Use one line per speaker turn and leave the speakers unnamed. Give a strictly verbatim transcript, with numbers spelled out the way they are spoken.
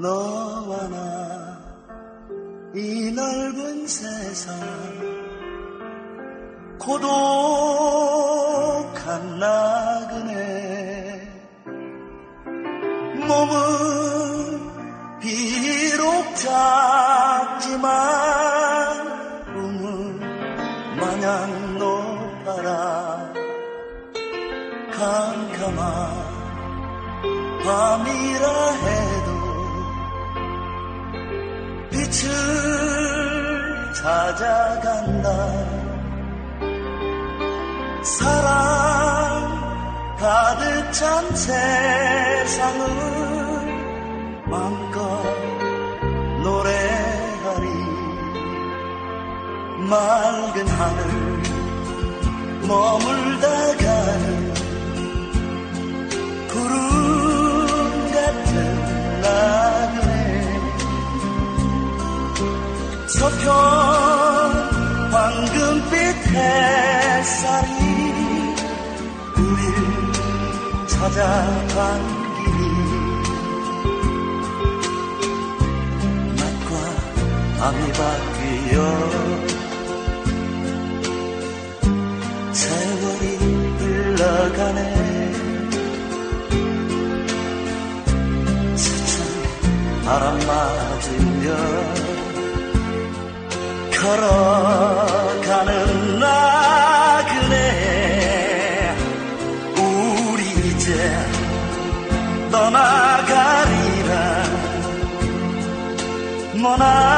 너와 나 이 넓은 세상 고독한 나그네 몸은 비록 작지만 꿈은 마냥 높아라 캄캄한 밤이라 해도 빛을 찾아간다 사랑 가득 찬 세상을 마음껏 노래하리 맑은 하늘 머물다가는 구름 같은 나그네 서편 황금빛 햇살이 우릴 찾아간 길이 낮과 밤이 바뀌어 세월이 흘러가네 스쳐 바람 맞으며 걸어가는 나그네 우리 이제 떠나가리라 머나